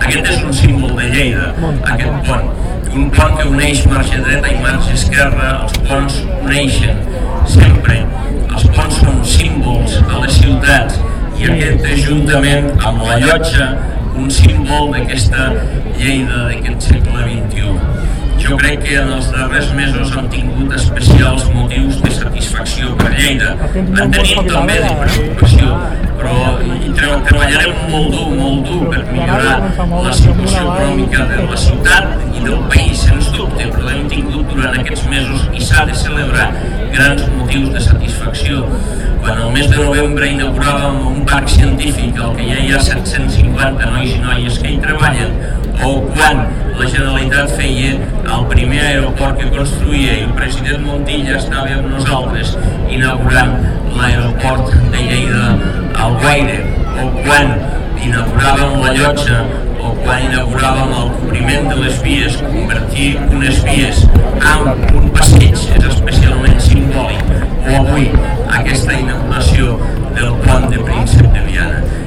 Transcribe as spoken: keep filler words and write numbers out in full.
Aquest és un símbol de Lleida, aquest pont. Un pont que uneix marge dreta i marge esquerra. Els ponts uneixen sempre. Els ponts són símbols a les ciutats i aquest ajuntament amb la llotja, un símbol d'aquesta Lleida d'aquest segle vint-i-u. Jo crec que en els darrers mesos hem tingut especials motius de satisfacció per Lleida. En tenim també de preocupació, però treballarem molt dur, molt dur per millorar la situació econòmica de la ciutat i del país, sens dubte, però l'hem tingut durant aquests mesos i s'ha de celebrar grans motius de satisfacció. Quan el mes de novembre inauguràvem un parc científic al que ja hi ha set-cents cinquanta nois i noies que hi treballen, o quan la Generalitat feia el primer aeroport que construïa i el president Montilla estava amb nosaltres inaugurant l'aeroport de Lleida Alguaire, o quan inauguràvem la llotja, o quan inauguràvem el cobriment de les vies, convertir unes vies en un passeig és especialment simbòlic, o avui aquesta inauguració del pont de Príncep de Viana.